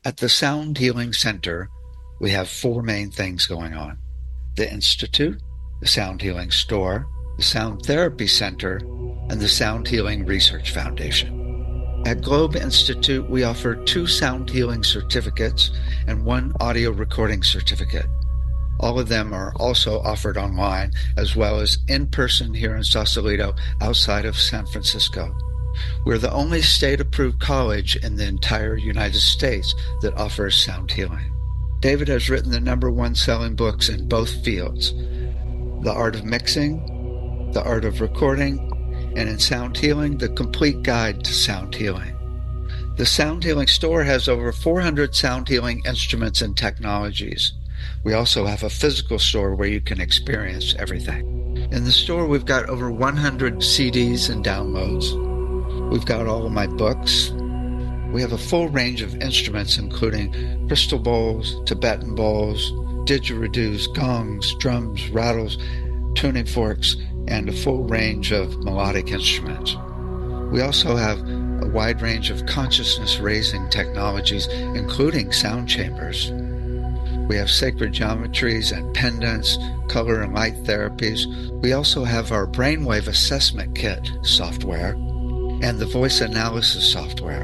At the Sound Healing Center, we have four main things going on: the Institute, the Sound Healing Store, the Sound Therapy Center, and the Sound Healing Research Foundation. At Globe Institute, we offer 2 sound healing certificates and 1 audio recording certificate. All of them are also offered online, as well as in person here in Sausalito, outside of San Francisco. We're the only state-approved college in the entire United States that offers sound healing. David has written the #1 selling books in both fields: The Art of Mixing, The Art of Recording, and in Sound Healing, The Complete Guide to Sound Healing. The Sound Healing Store has over 400 sound healing instruments and technologies. We also have a physical store where you can experience everything. In the store, we've got over 100 CDs and downloads. We've got all of my books. We have a full range of instruments, including crystal bowls, Tibetan bowls, didgeridoos, gongs, drums, rattles, tuning forks, and a full range of melodic instruments. We also have a wide range of consciousness-raising technologies, including sound chambers. We have sacred geometries and pendants, color and light therapies. We also have our brainwave assessment kit software and the voice analysis software.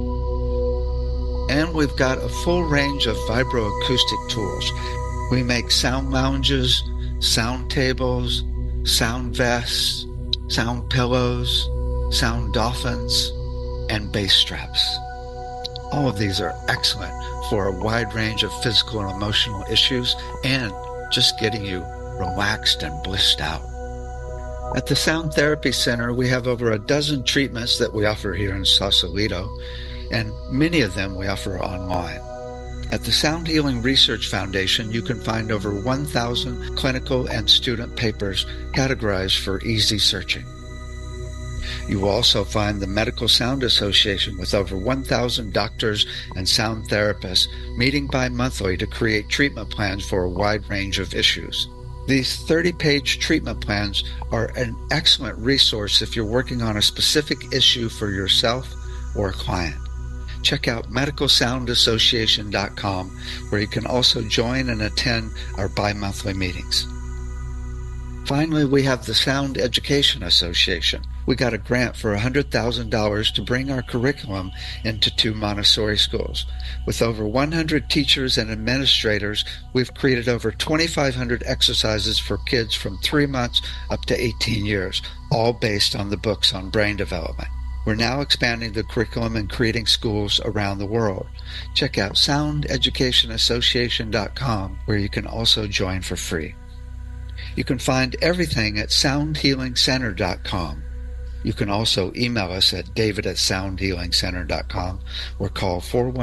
And we've got a full range of vibroacoustic tools. We make sound lounges, sound tables, sound vests, sound pillows, sound dolphins, and bass straps. All of these are excellent for a wide range of physical and emotional issues and just getting you relaxed and blissed out. At the Sound Therapy Center, we have over a dozen treatments that we offer here in Sausalito, and many of them we offer online. At the Sound Healing Research Foundation, you can find over 1,000 clinical and student papers categorized for easy searching. You will also find the Medical Sound Association with over 1,000 doctors and sound therapists meeting bi-monthly to create treatment plans for a wide range of issues. These 30-page treatment plans are an excellent resource if you're working on a specific issue for yourself or a client. Check out medicalsoundassociation.com, where you can also join and attend our bi-monthly meetings. Finally, we have the Sound Education Association. We got a grant for $100,000 to bring our curriculum into 2 Montessori schools. With over 100 teachers and administrators, we've created over 2,500 exercises for kids from 3 months up to 18 years, all based on the books on brain development. We're now expanding the curriculum and creating schools around the world. Check out soundeducationassociation.com, where you can also join for free. You can find everything at soundhealingcenter.com. You can also email us at david@soundhealingcenter.com or call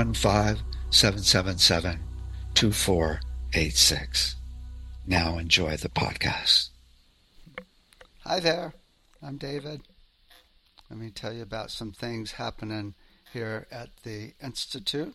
415-777-2486. Now enjoy the podcast. Hi there, I'm David. Let me tell you about some things happening here at the Institute.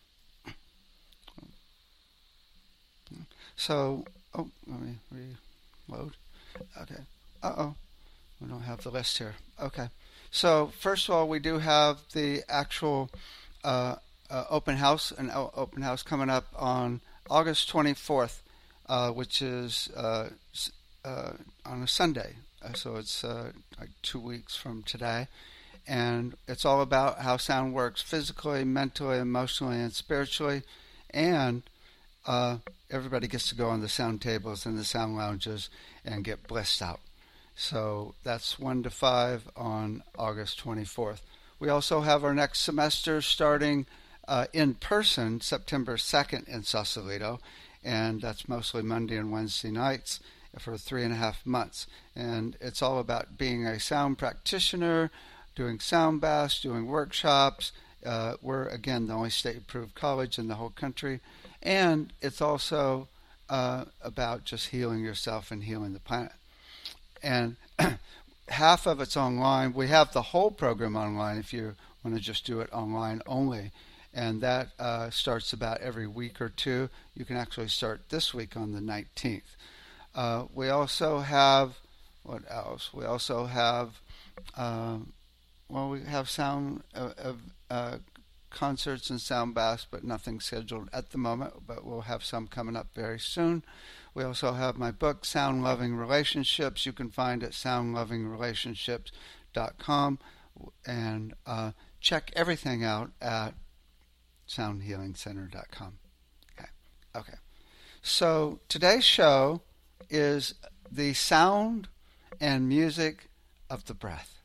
So, let me reload. Okay. We don't have the list here. Okay. So, first of all, we do have the actual open house, an open house coming up on August 24th, which is on a Sunday. So it's like 2 weeks from today. And it's all about how sound works physically, mentally, emotionally, and spiritually. And everybody gets to go on the sound tables and the sound lounges and get blissed out. So that's 1 to 5 on August 24th. We also have our next semester starting in person September 2nd in Sausalito. And that's mostly Monday and Wednesday nights for 3.5 months. And it's all about being a sound practitioner, doing sound baths, doing workshops. We're, again, the only state-approved college in the whole country. And it's also about just healing yourself and healing the planet. And half of it's online. We have the whole program online if you want to just do it online only. And that starts about every week or two. You can actually start this week on the 19th. We also have, what else? We also have, we have sound concerts and sound baths, but nothing scheduled at the moment, but we'll have some coming up very soon. We also have my book, Sound Loving Relationships. You can find it at soundlovingrelationships.com, and check everything out at soundhealingcenter.com. Okay. So today's show is the sound and music of the breath.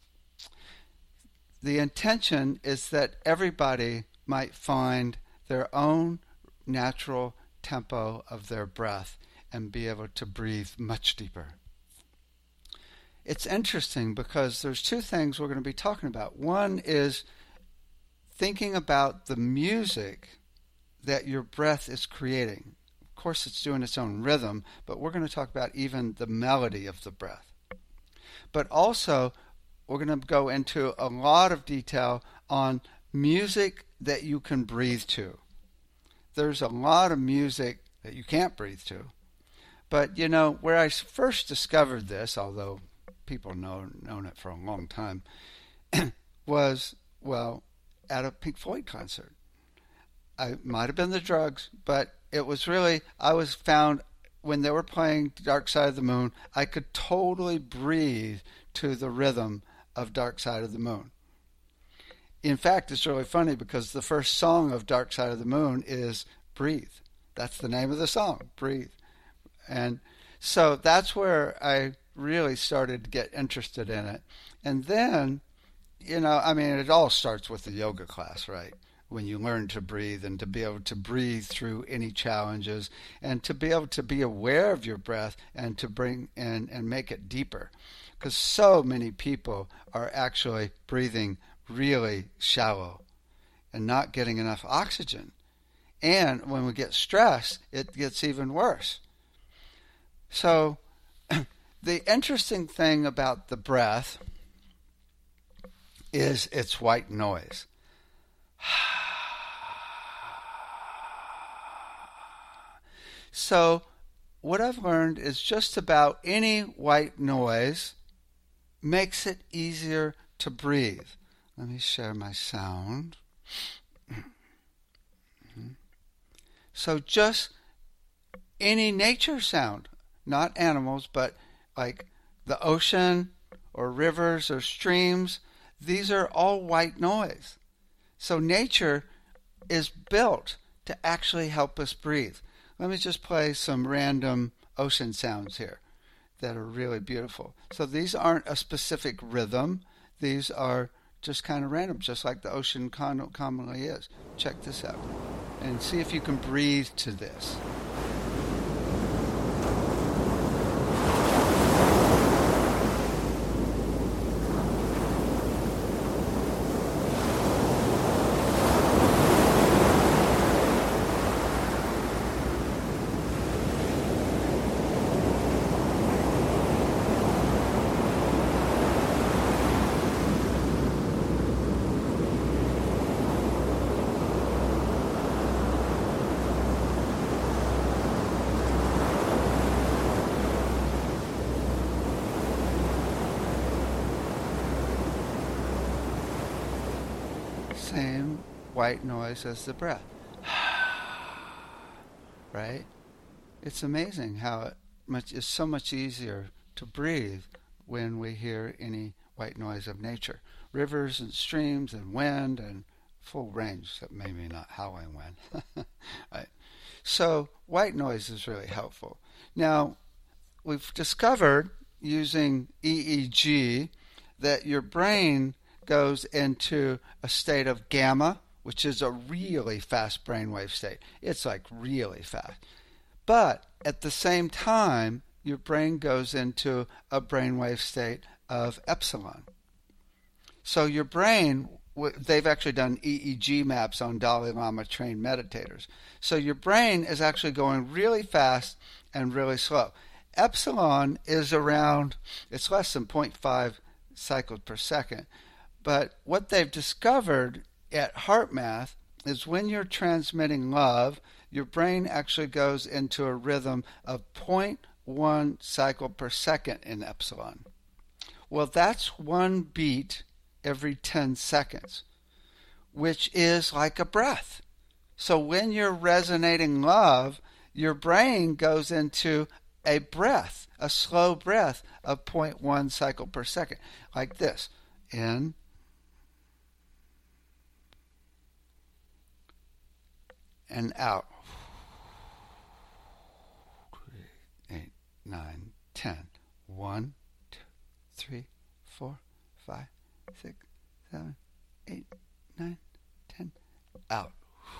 The intention is that everybody might find their own natural tempo of their breath and be able to breathe much deeper. It's interesting because there's two things we're going to be talking about. One is thinking about the music that your breath is creating. Of course, it's doing its own rhythm, but we're going to talk about even the melody of the breath. But also, we're going to go into a lot of detail on music that you can breathe to. There's a lot of music that you can't breathe to. But, where I first discovered this, although people known it for a long time, was, at a Pink Floyd concert. I might have been the drugs, but it was really, I was found when they were playing Dark Side of the Moon, I could totally breathe to the rhythm of Dark Side of the Moon. In fact, it's really funny because the first song of Dark Side of the Moon is Breathe. That's the name of the song, Breathe. And so that's where I really started to get interested in it. And then, it all starts with the yoga class, right? When you learn to breathe and to be able to breathe through any challenges and to be able to be aware of your breath and to bring and make it deeper. Because so many people are actually breathing really shallow and not getting enough oxygen. And when we get stressed, it gets even worse. So the interesting thing about the breath is its white noise. So what I've learned is just about any white noise makes it easier to breathe. Let me share my sound. So just any nature sound, not animals, but like the ocean or rivers or streams, these are all white noise. So nature is built to actually help us breathe. Let me just play some random ocean sounds here that are really beautiful. So these aren't a specific rhythm. These are just kind of random, just like the ocean commonly is. Check this out and see if you can breathe to this. Same white noise as the breath. Right? It's amazing how it's so much easier to breathe when we hear any white noise of nature. Rivers and streams and wind and full range, except maybe not howling wind. Right? So white noise is really helpful. Now, we've discovered using EEG that your brain goes into a state of gamma, which is a really fast brainwave state. It's like really fast. But at the same time, your brain goes into a brainwave state of epsilon. So your brain, they've actually done EEG maps on Dalai Lama trained meditators. So your brain is actually going really fast and really slow. Epsilon is around, it's less than 0.5 cycles per second. But what they've discovered at HeartMath is when you're transmitting love, your brain actually goes into a rhythm of 0.1 cycle per second in epsilon. Well, that's one beat every 10 seconds. which is like a breath. So when you're resonating love, your brain goes into a breath, a slow breath of 0.1 cycle per second, like this. In, and out. 8, 9, 10. 1, 2, 3, 4, 5, 6, 7, 8, 9, 10. Out.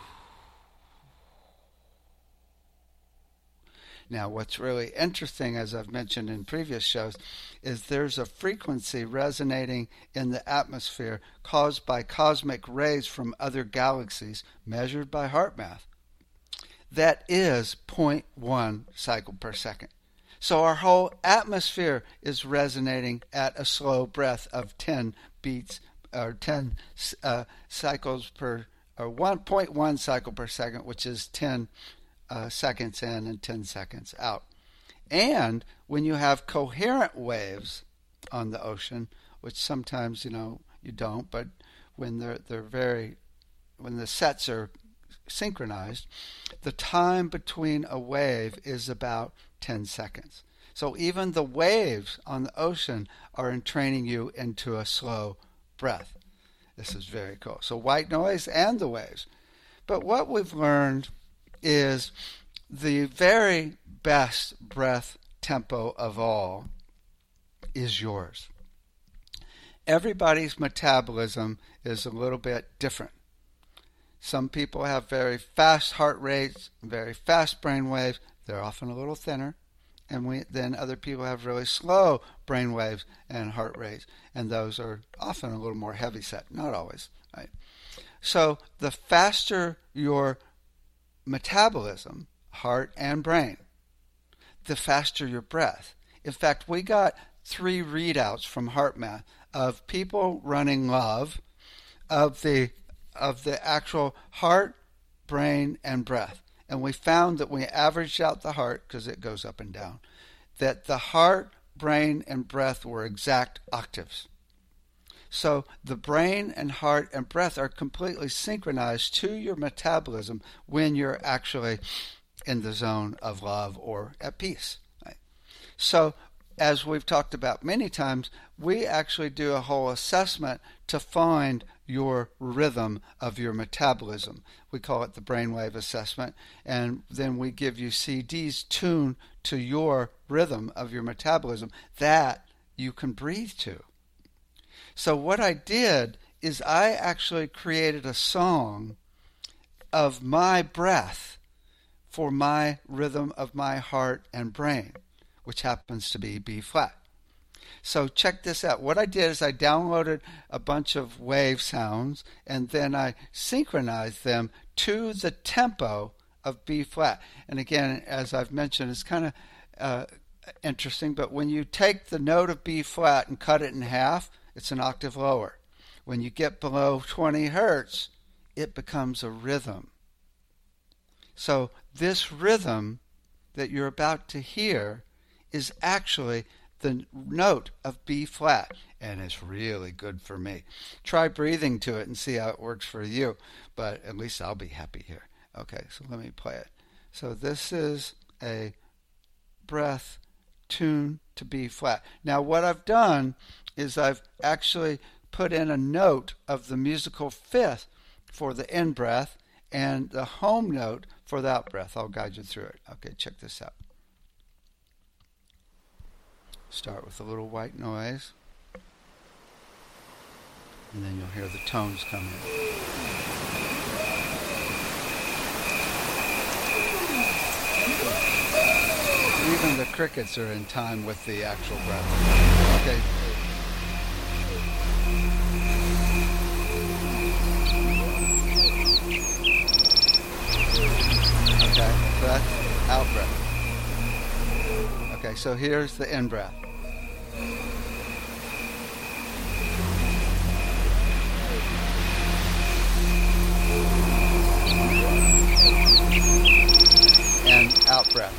Now, what's really interesting, as I've mentioned in previous shows, is there's a frequency resonating in the atmosphere caused by cosmic rays from other galaxies measured by HeartMath. That is 0.1 cycle per second. So our whole atmosphere is resonating at a slow breath of 10 beats or 10 cycles per, or 1.1 cycle per second, which is 10 seconds in and 10 seconds out. And when you have coherent waves on the ocean, which sometimes you don't, but when when the sets are synchronized, the time between a wave is about 10 seconds. So even the waves on the ocean are entraining you into a slow breath. This is very cool. So white noise and the waves. But what we've learned is the very best breath tempo of all is yours. Everybody's metabolism is a little bit different. Some people have very fast heart rates, very fast brain waves. They're often a little thinner. And then other people have really slow brain waves and heart rates. And those are often a little more heavy set. Not always. Right? So the faster your metabolism, heart and brain, the faster your breath. In fact, we got 3 readouts from HeartMath of people running love of the actual heart, brain, and breath. And we found that when we averaged out the heart, because it goes up and down, that the heart, brain, and breath were exact octaves. So the brain and heart and breath are completely synchronized to your metabolism when you're actually in the zone of love or at peace. Right? So as we've talked about many times, we actually do a whole assessment to find your rhythm of your metabolism. We call it the brainwave assessment, and then we give you CDs tuned to your rhythm of your metabolism that you can breathe to. So what I did is I actually created a song of my breath for my rhythm of my heart and brain, which happens to be B flat. So check this out. What I did is I downloaded a bunch of wave sounds and then I synchronized them to the tempo of B flat. And again, as I've mentioned, it's kind of interesting, but when you take the note of B flat and cut it in half, it's an octave lower. When you get below 20 hertz, it becomes a rhythm. So this rhythm that you're about to hear is actually the note of B flat, and it's really good for me. Try breathing to it and see how it works for you, but at least I'll be happy here. Okay, so let me play it. So this is a breath tuned to B flat. Now what I've done is I've actually put in a note of the musical fifth for the in breath and the home note for the out breath. I'll guide you through it. Okay, check this out. Start with a little white noise, and then you'll hear the tones come in. Even the crickets are in time with the actual breath. Okay. Okay, breath, out breath. Okay, so here's the in breath. And out breath.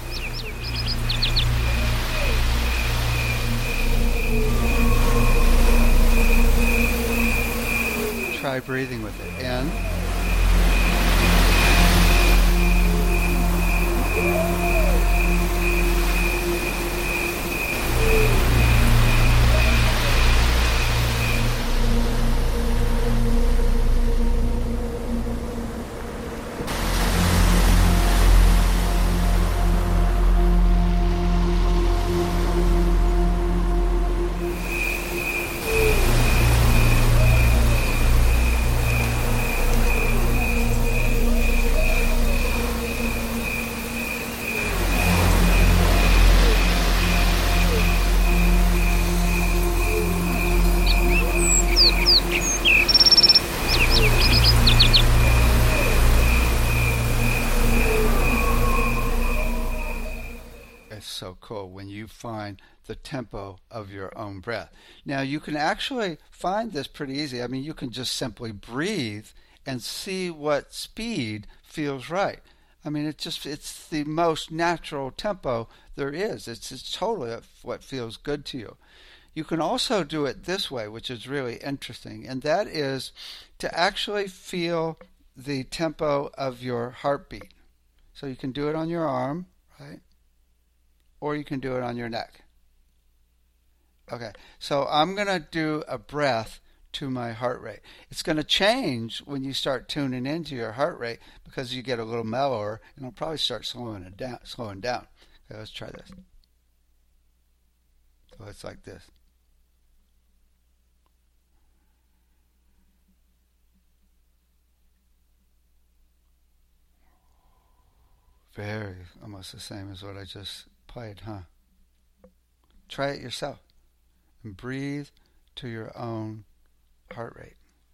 try breathing with it. In. So cool when you find the tempo of your own breath. Now you can actually find this pretty easy. I mean, you can just simply breathe and see what speed feels right. I mean, it's the most natural tempo there is. It's totally what feels good to you. You can also do it this way, which is really interesting, and that is to actually feel the tempo of your heartbeat. So you can do it on your arm, right? Or you can do it on your neck. Okay, so I'm going to do a breath to my heart rate. It's going to change when you start tuning into your heart rate because you get a little mellower, and it'll probably start slowing down. Okay, let's try this. So it's like this. Very almost the same as what I just played, huh? Try it yourself and breathe to your own heart rate.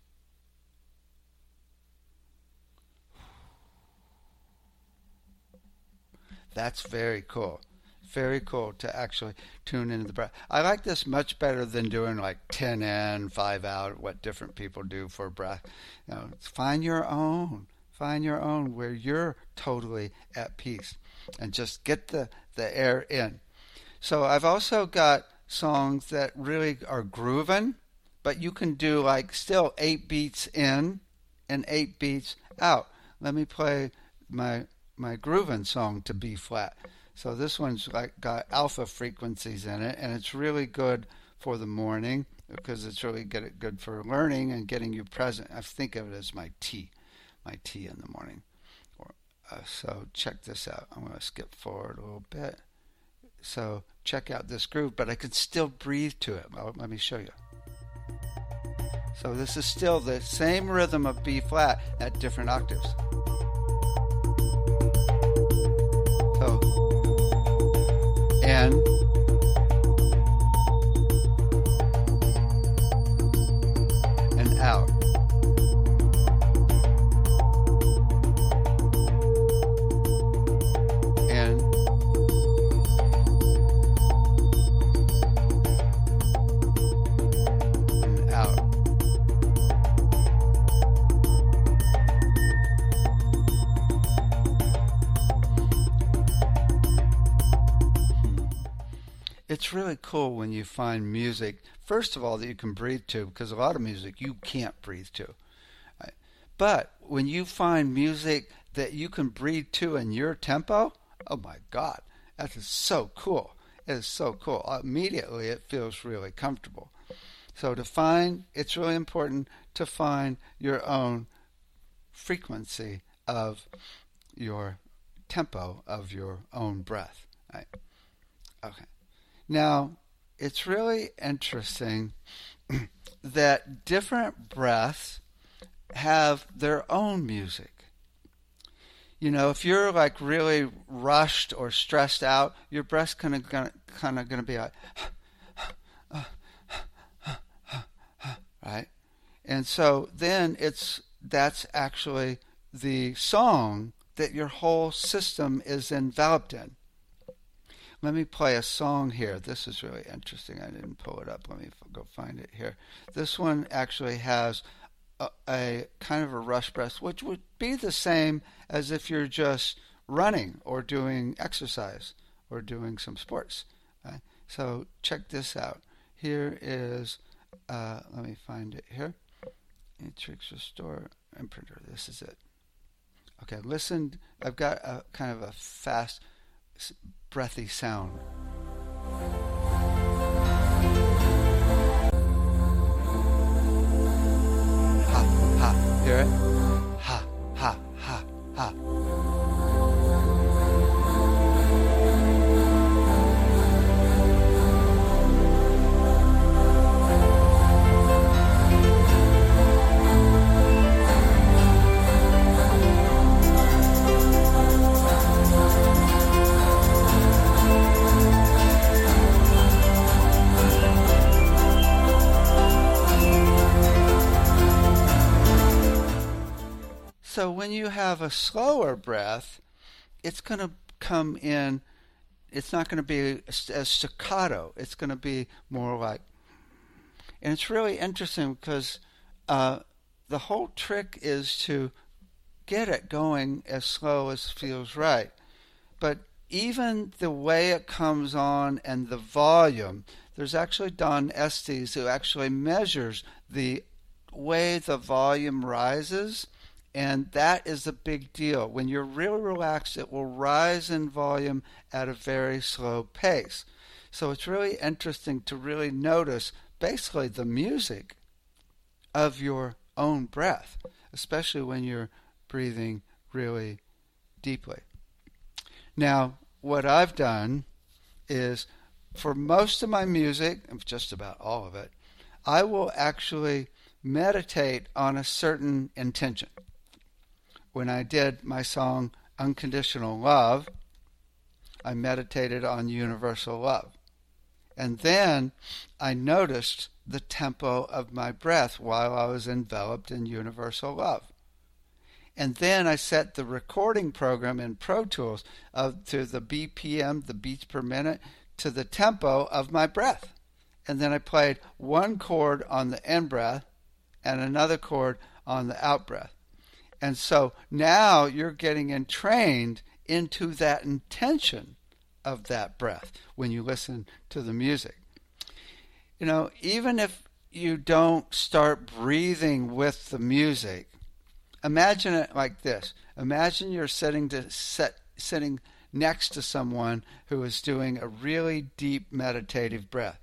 That's very cool. Very cool to actually tune into the breath. I like this much better than doing like 10 in, 5 out, what different people do for breath. You know, find your own. Find your own where you're totally at peace and just get the air in. So I've also got songs that really are grooving, but you can do like still 8 beats in and 8 beats out. Let me play my grooving song to B flat. So this one's like got alpha frequencies in it, and it's really good for the morning because it's really good for learning and getting you present. I think of it as my tea in the morning. So check this out. I'm going to skip forward a little bit. So check out this groove, but I can still breathe to it. Well, let me show you. So this is still the same rhythm of B flat at different octaves. So in, and out. It's really cool when you find music, first of all, that you can breathe to, because a lot of music you can't breathe to. Right? But when you find music that you can breathe to in your tempo, oh my God, that is so cool. It is so cool. Immediately it feels really comfortable. So it's really important to find your own frequency of your tempo of your own breath. Right? Okay. Now, it's really interesting that different breaths have their own music. You know, if you're like really rushed or stressed out, your breath's kind of going to be like, right? And so then that's actually the song that your whole system is enveloped in. Let me play a song here. This is really interesting. I didn't pull it up. Let me go find it here. This one actually has a kind of a rush breath, which would be the same as if you're just running or doing exercise or doing some sports. So check this out. Here is, let me find it here. Matrix Restore Imprinter. This is it. Okay, listen. I've got a kind of a fast, breathy sound. Ha, ha. Hear it? Ha, ha, ha, ha. So when you have a slower breath, it's going to come in, it's not going to be as staccato. It's going to be more like, and it's really interesting because the whole trick is to get it going as slow as feels right. But even the way it comes on and the volume, there's actually Don Estes who actually measures the way the volume rises. And that is a big deal. When you're really relaxed, it will rise in volume at a very slow pace. So it's really interesting to really notice basically the music of your own breath, especially when you're breathing really deeply. Now, what I've done is for most of my music, just about all of it, I will actually meditate on a certain intention. When I did my song Unconditional Love, I meditated on universal love. And then I noticed the tempo of my breath while I was enveloped in universal love. And then I set the recording program in Pro Tools to the BPM, the beats per minute, to the tempo of my breath. And then I played one chord on the in-breath and another chord on the out-breath. And so now you're getting entrained into that intention of that breath when you listen to the music. You know, even if you don't start breathing with the music, imagine it like this. Imagine you're sitting next to someone who is doing a really deep meditative breath.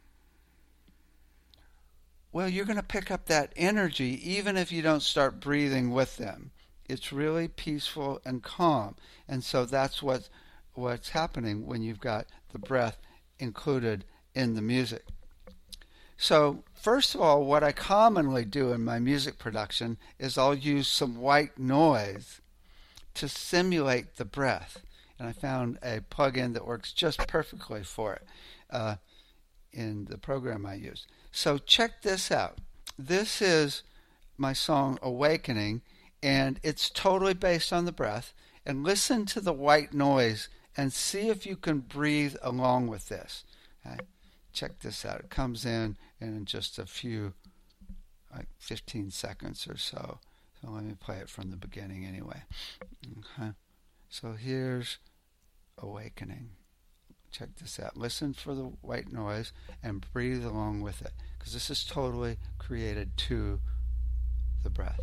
Well, you're going to pick up that energy even if you don't start breathing with them. It's really peaceful and calm. And so that's what's happening when you've got the breath included in the music. So first of all, what I commonly do in my music production is I'll use some white noise to simulate the breath. And I found a plugin that works just perfectly for it in the program I use. So check this out. This is my song Awakening, and it's totally based on the breath. And listen to the white noise and see if you can breathe along with this. Okay? Check this out. It comes in just a few, like 15 seconds or so. So let me play it from the beginning anyway. Okay. So here's Awakening. Check this out. Listen for the white noise and breathe along with it, because this is totally created to the breath.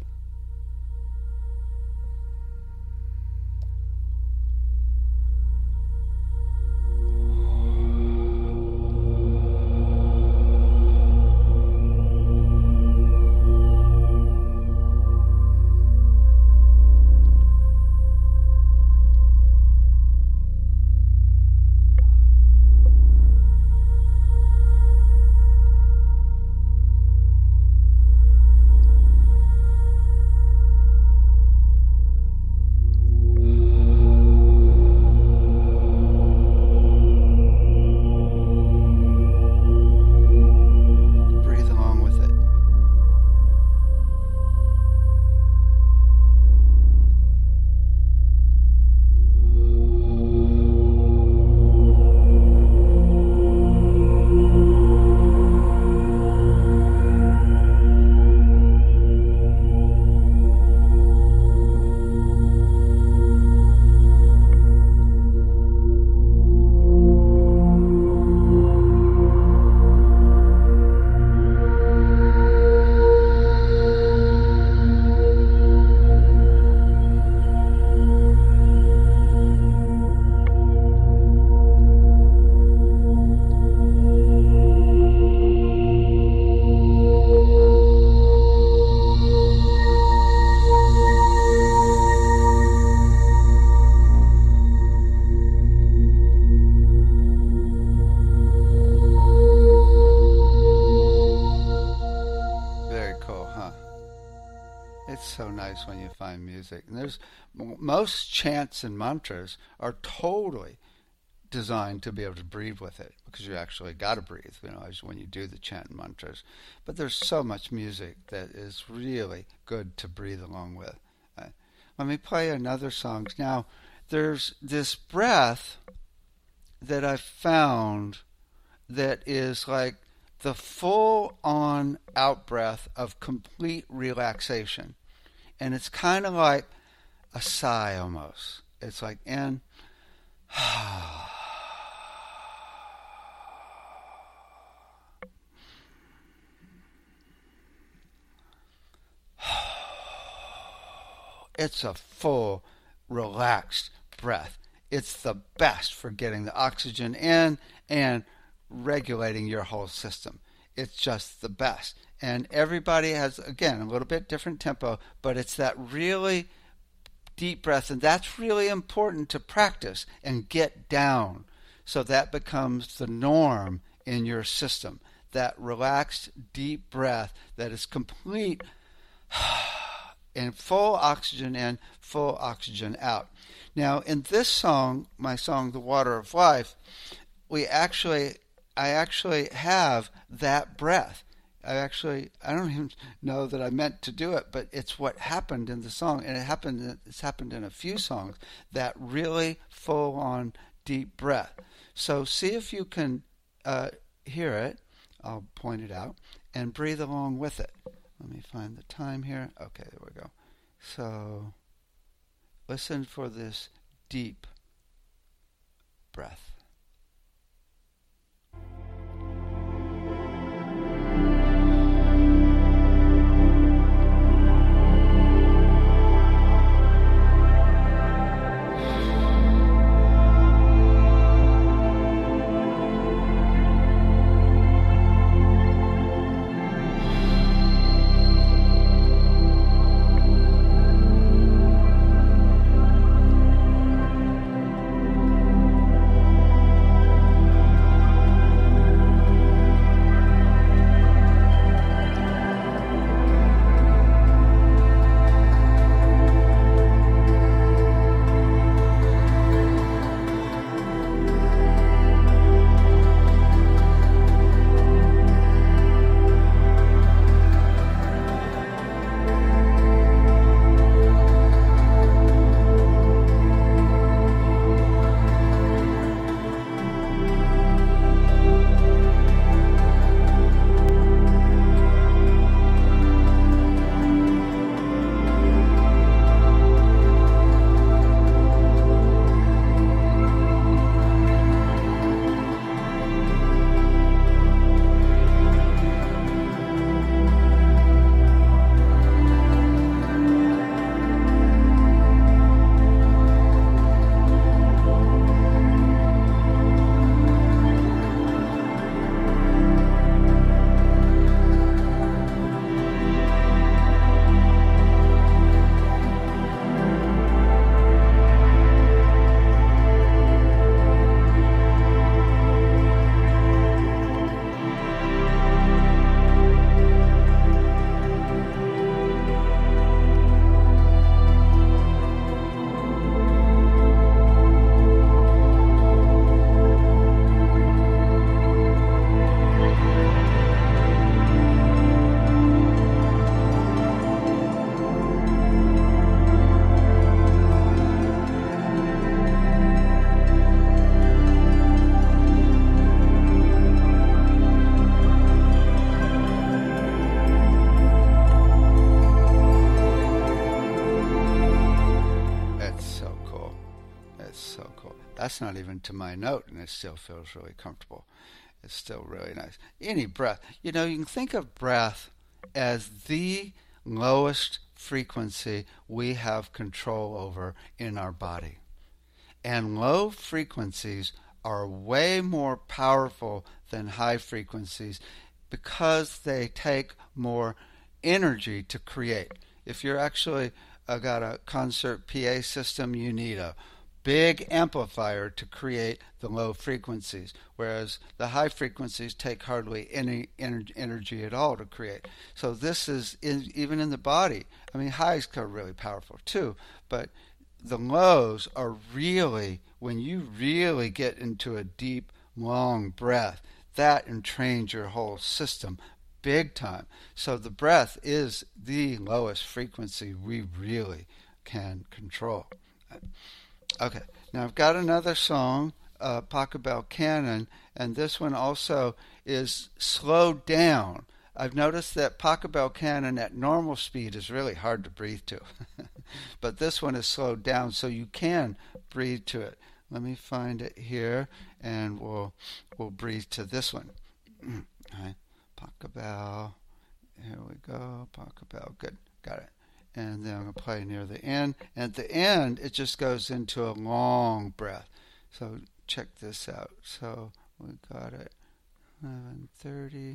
designed music. And there's most chants and mantras are totally designed to be able to breathe with it, because you actually got to breathe, as when you do the chant and mantras. But there's so much music that is really good to breathe along with. Let me play another song. Now, there's this breath that I've found that is like the full-on out-breath of complete relaxation. And it's kind of like a sigh almost. It's like in, it's a full, relaxed breath. It's the best for getting the oxygen in and regulating your whole system. It's just the best. And everybody has, again, a little bit different tempo, but it's that really deep breath, and that's really important to practice and get down so that becomes the norm in your system. That relaxed, deep breath that is complete and full oxygen in, full oxygen out. Now, in this song, my song, The Water of Life, I actually have that breath. I don't even know that I meant to do it, but it's what happened in the song, and it's happened in a few songs, that really full-on deep breath. So see if you can hear it. I'll point it out, and breathe along with it. Let me find the time here. Okay, there we go. So listen for this deep breath. That's not even to my note, and it still feels really comfortable. It's still really nice. Any breath. You can think of breath as the lowest frequency we have control over in our body. And low frequencies are way more powerful than high frequencies because they take more energy to create. If you're actually got a concert PA system, you need a big amplifier to create the low frequencies, whereas the high frequencies take hardly any energy at all to create. So this is even in the body. I mean, highs are really powerful too, but the lows are really, when you really get into a deep, long breath, that entrains your whole system big time. So the breath is the lowest frequency we really can control. Okay, now I've got another song, Pachelbel Canon, and this one also is slowed down. I've noticed that Pachelbel Canon at normal speed is really hard to breathe to. But this one is slowed down so you can breathe to it. Let me find it here, and we'll breathe to this one. Okay. Pachelbel. Here we go. Pachelbel. Good. Got it. And then I'm going to play near the end. And at the end, it just goes into a long breath. So check this out. So we got it. 11:30.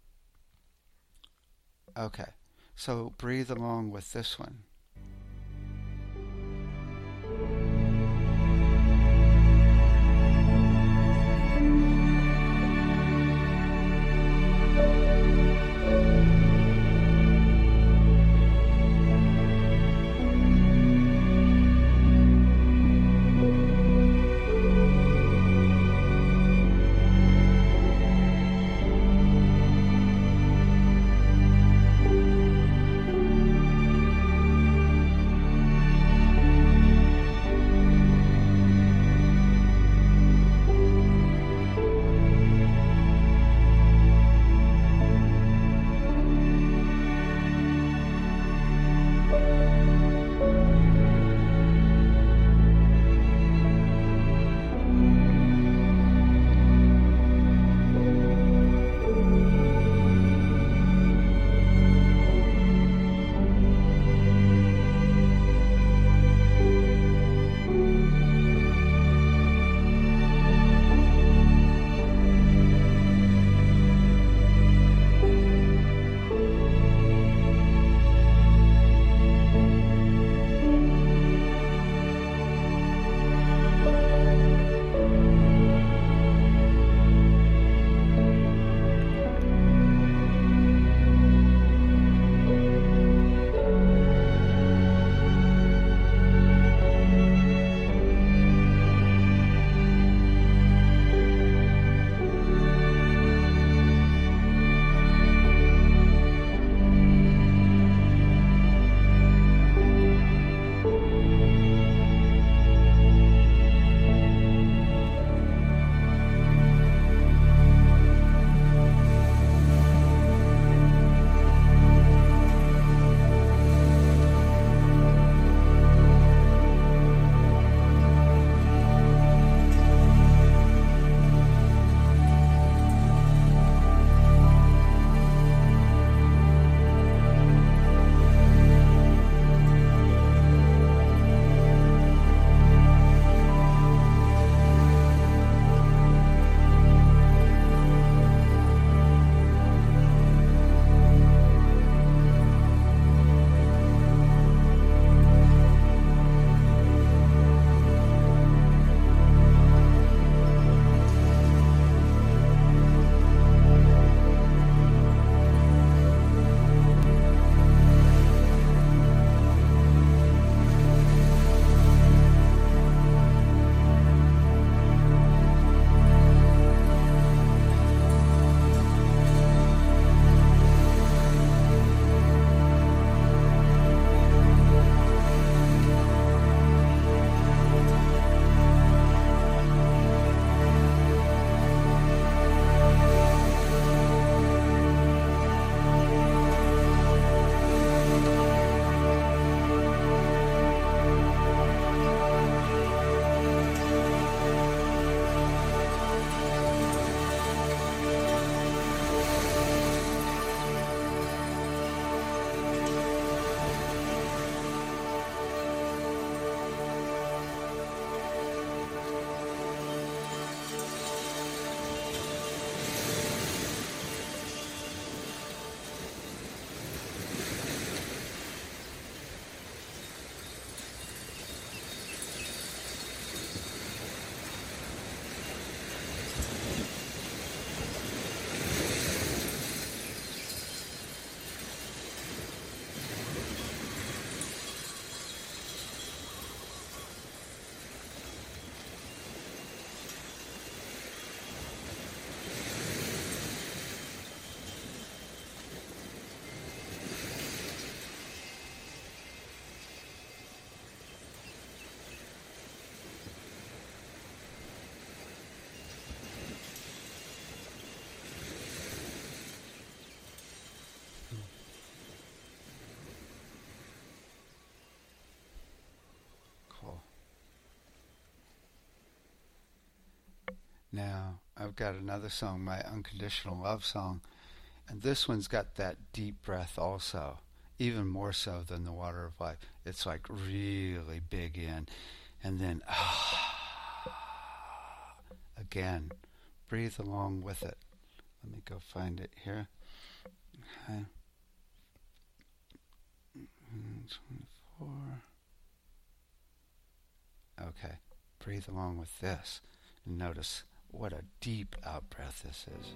Okay. So breathe along with this one. Now, I've got another song, my Unconditional Love song, and this one's got that deep breath also, even more so than the Water of Life. It's like really big in, and then again, breathe along with it. Let me go find it here. Okay. 24. Okay, breathe along with this, and notice what a deep out breath this is.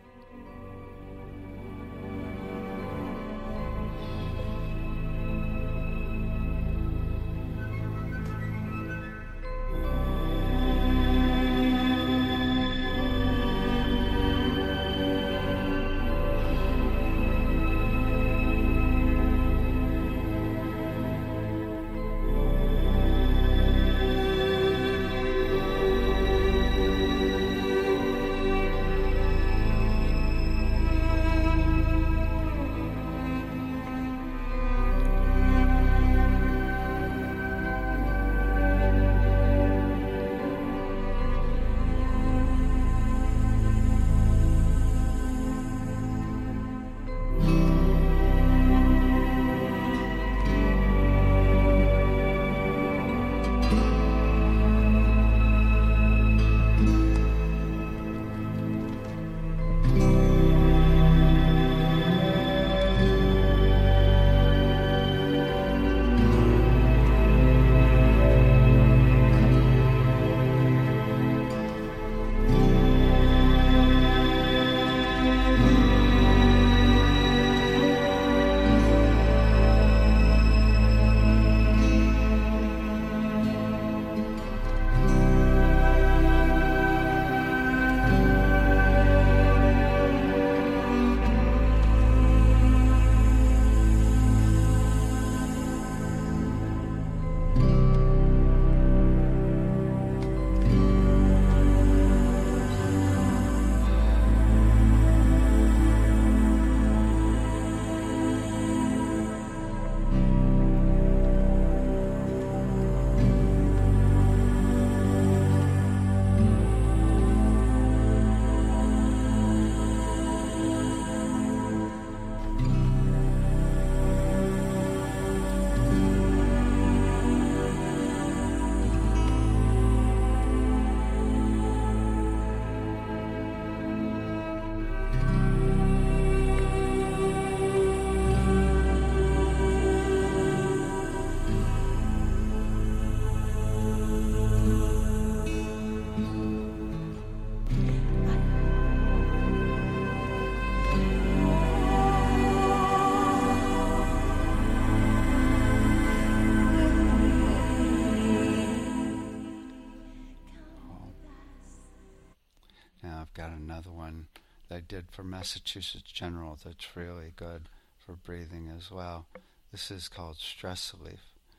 Got another one that I did for Massachusetts General that's really good for breathing as well. This is called Stress Relief.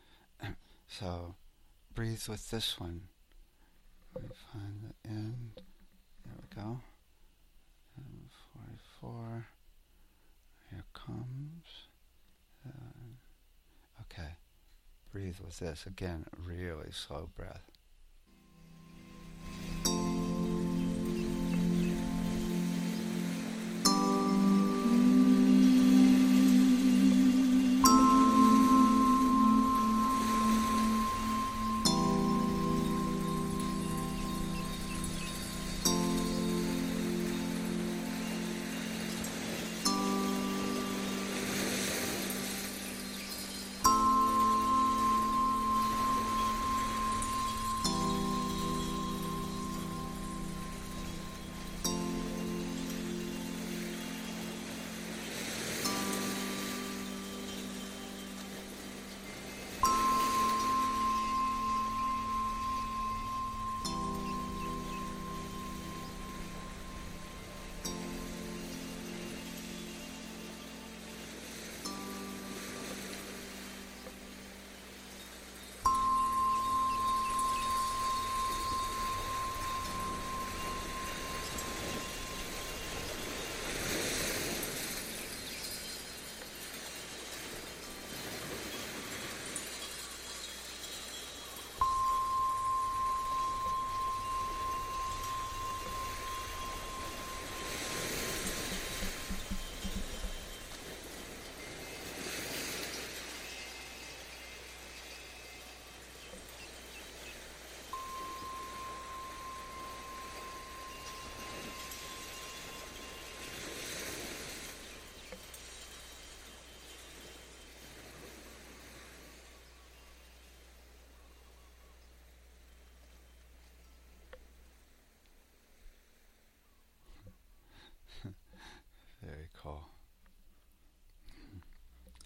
So breathe with this one. Let me find the end. There we go. 44. Here comes. Okay. Breathe with this. Again, really slow breath.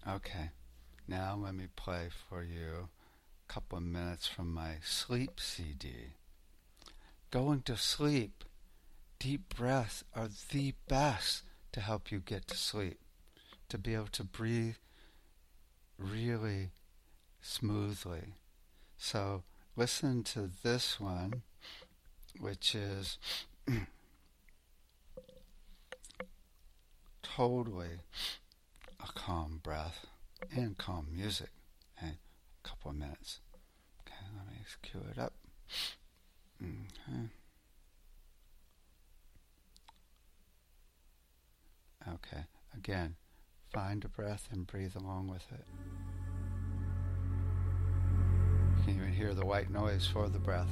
Okay, now let me play for you a couple of minutes from my sleep CD. Going to sleep, deep breaths are the best to help you get to sleep, to be able to breathe really smoothly. So listen to this one, which is totally a calm breath and calm music. Okay, a couple of minutes. Okay, let me cue it up. Okay. Okay, again, find a breath and breathe along with it. You can even hear the white noise for the breath.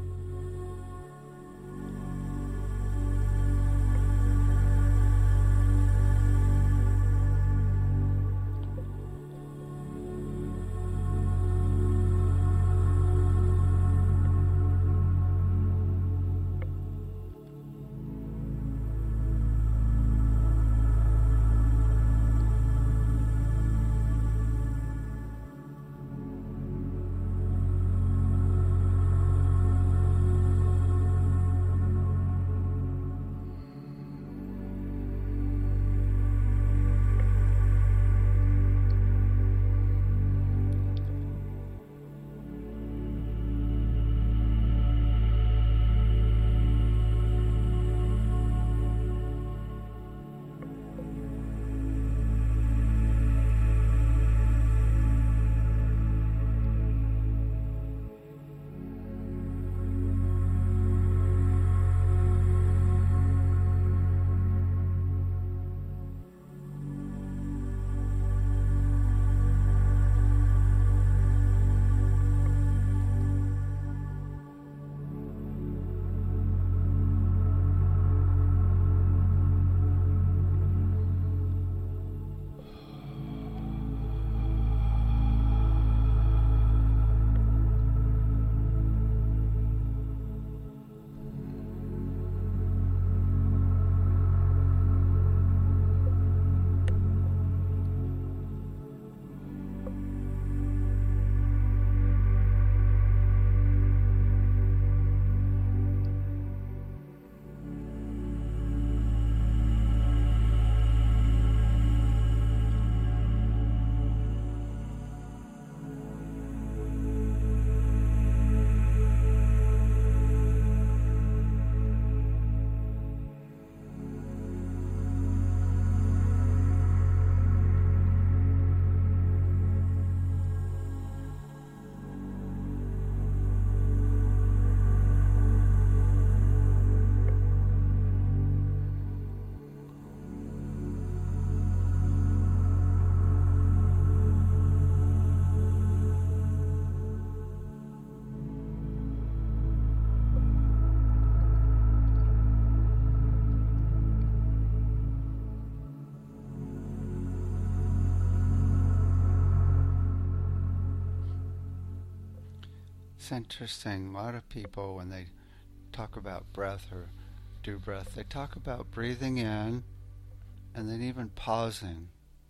It's interesting. A lot of people, when they talk about breath or do breath, they talk about breathing in and then even pausing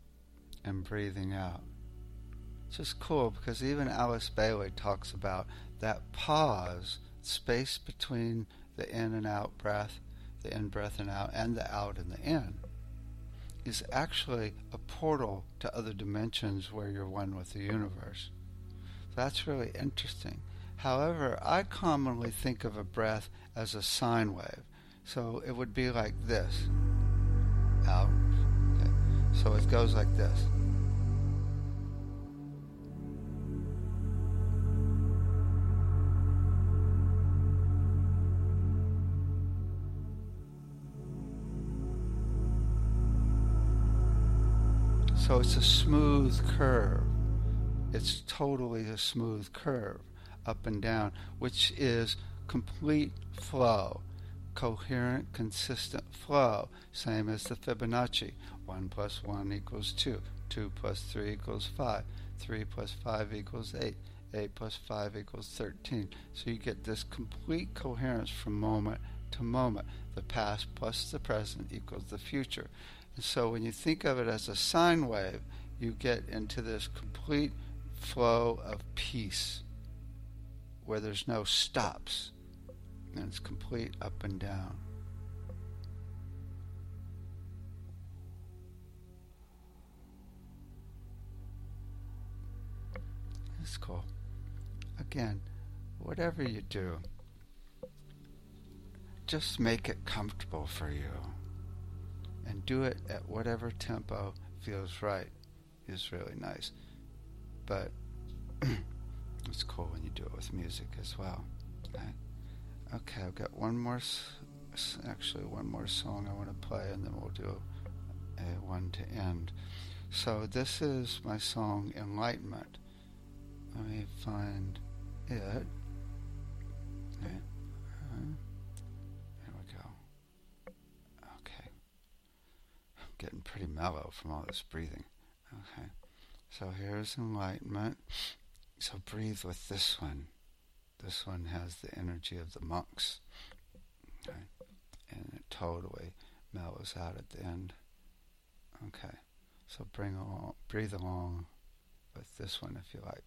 and breathing out. It's just cool because even Alice Bailey talks about that pause, space between the in and out breath, the in breath and out, and the out and the in, is actually a portal to other dimensions where you're one with the universe. So that's really interesting. However, I commonly think of a breath as a sine wave. So it would be like this. Out. Okay. So it goes like this. So it's a smooth curve. It's totally a smooth curve, up and down, which is complete flow, coherent, consistent flow, same as the Fibonacci. 1 plus 1 equals 2, 2 plus 3 equals 5, 3 plus 5 equals 8, 8 plus 5 equals 13. So you get this complete coherence from moment to moment. The past plus the present equals the future. And so when you think of it as a sine wave, you get into this complete flow of peace where there's no stops, and it's complete up and down. It's cool. Again, whatever you do, just make it comfortable for you, and do it at whatever tempo feels right. Is really nice, but it's cool when you do it with music as well. Okay, I've got one more song I want to play, and then we'll do a one to end. So this is my song Enlightenment. Let me find it. Okay. There we go. Okay. I'm getting pretty mellow from all this breathing. Okay. So here's Enlightenment. So breathe with this one. This one has the energy of the monks. Okay. And it totally mellows out at the end. Okay. So breathe along with this one if you like.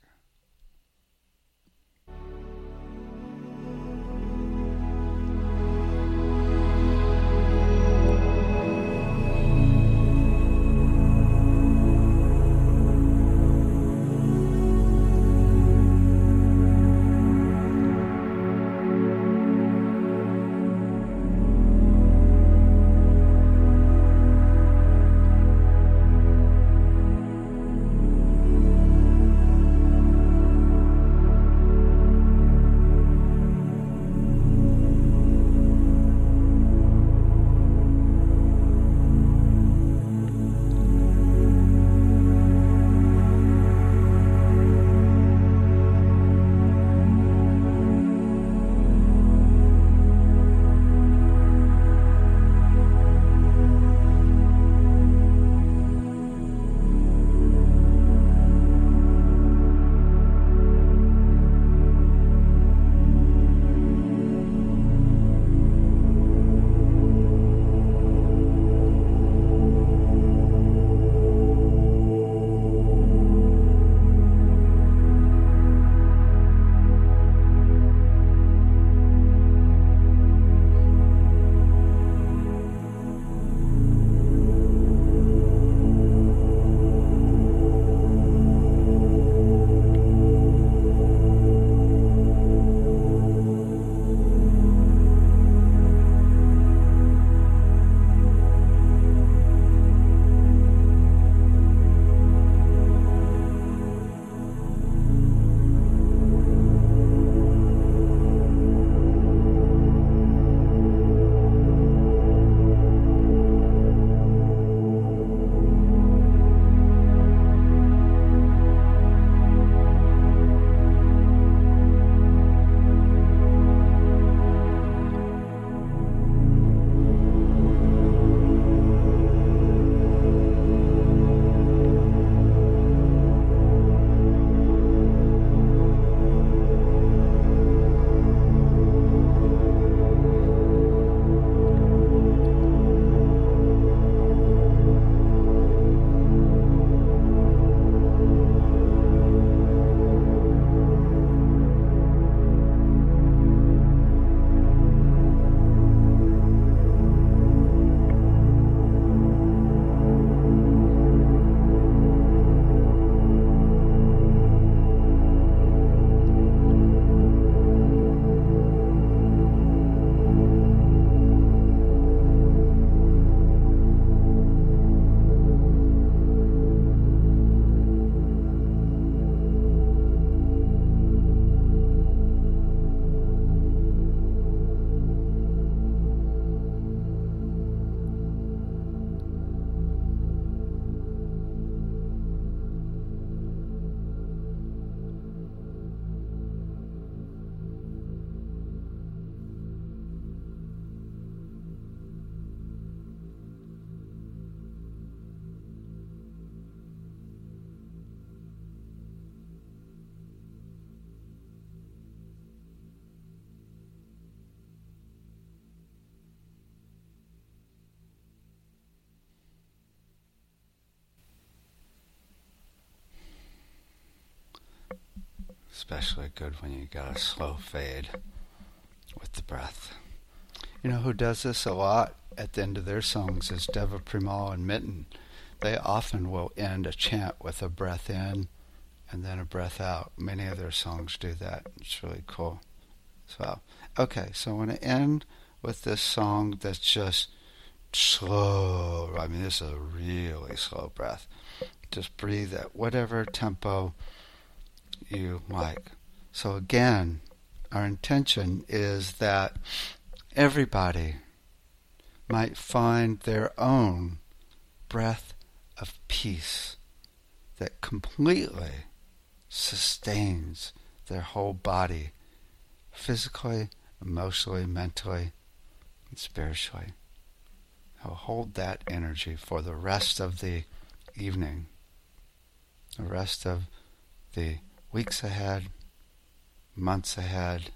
especially good when you got a slow fade with the breath. You know who does this a lot at the end of their songs is Deva Premal and Mitten. They often will end a chant with a breath in and then a breath out. Many of their songs do that. It's really cool. So, okay, so I want to end with this song that's just slow. I mean, this is a really slow breath. Just breathe at whatever tempo you like. So again, our intention is that everybody might find their own breath of peace that completely sustains their whole body, physically, emotionally, mentally, and spiritually. I'll hold that energy for the rest of the evening, the rest of the weeks ahead, months ahead,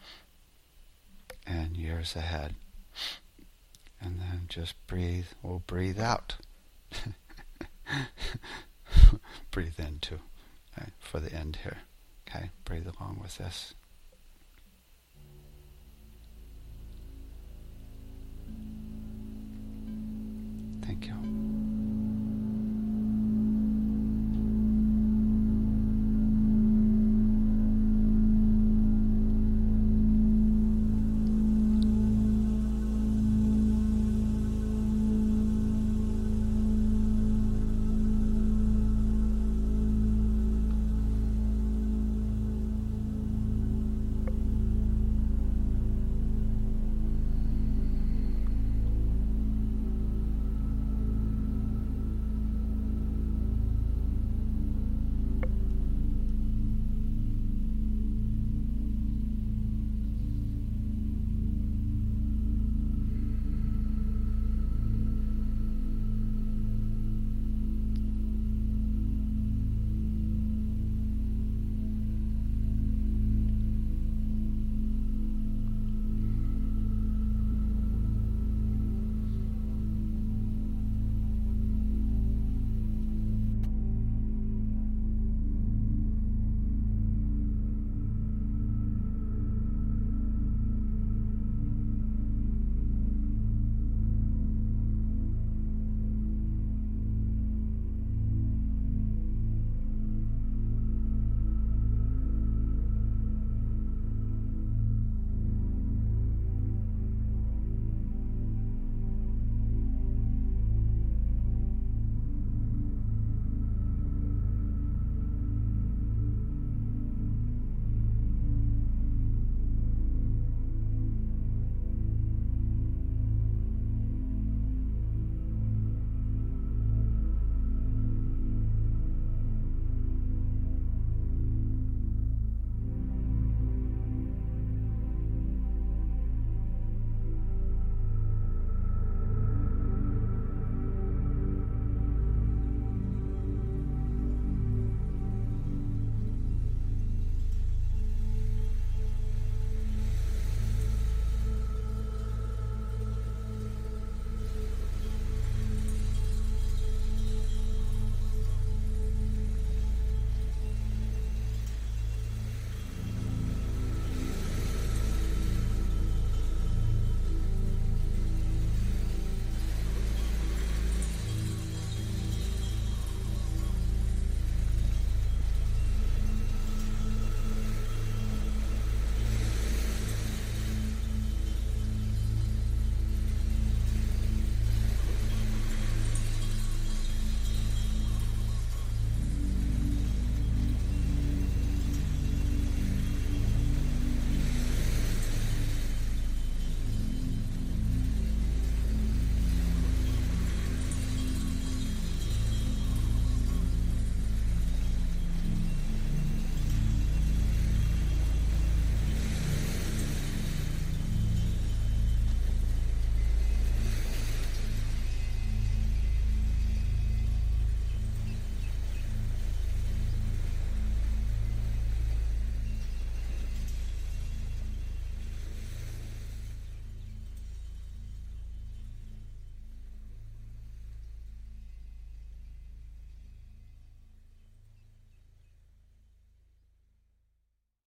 and years ahead. And then just breathe. We'll breathe out. Breathe in too, okay, for the end here. Okay, breathe along with this. Thank you.